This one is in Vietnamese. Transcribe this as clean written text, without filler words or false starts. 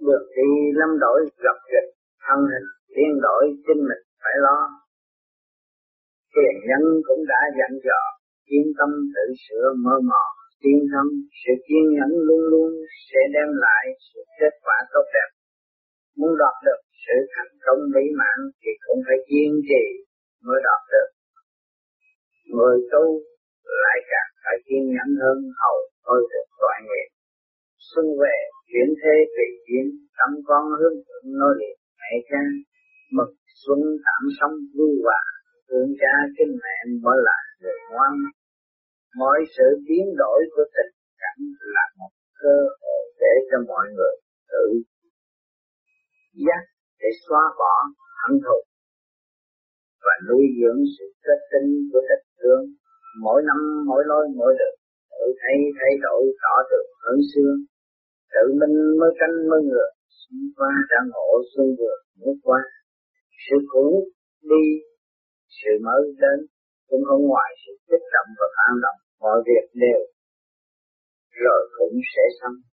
Được đi lâm đổi gặp gịch, thân hình biến đổi chính mình phải lo. Tiền nhân cũng đã dặn dò, yên tâm tự sửa mơ mò, tiến thân, sự kiên nhẫn luôn luôn sẽ đem lại sự kết quả tốt đẹp. Muốn đạt được sự thành công mỹ mãn thì cũng phải kiên trì mới đạt được. Người tu lại càng phải kiên nhẫn hơn hầu thôi được toại nguyện. Xuân về chuyển thế tùy duyên, tâm con hướng thượng nối liền mẹ cha, mừng xuân tạm sống vui hòa, thương cha kính mẹ mới là người ngoan. Mọi sự biến đổi của tình cảm là một cơ hội để cho mọi người tự giác để xóa bỏ hận thù và nuôi dưỡng sự kết tinh của tình thương. Mỗi năm mỗi lối mỗi đường, tự thấy thay đổi rõ được hơn xưa. Tự mình mới canh mới ngừa, xuyên qua đã ngộ xuân vừa nước qua. Sự cũ đi, sự mới đến, cũng không ngoài sự kích động và phản động, mọi việc đều rồi cũng sẽ xong.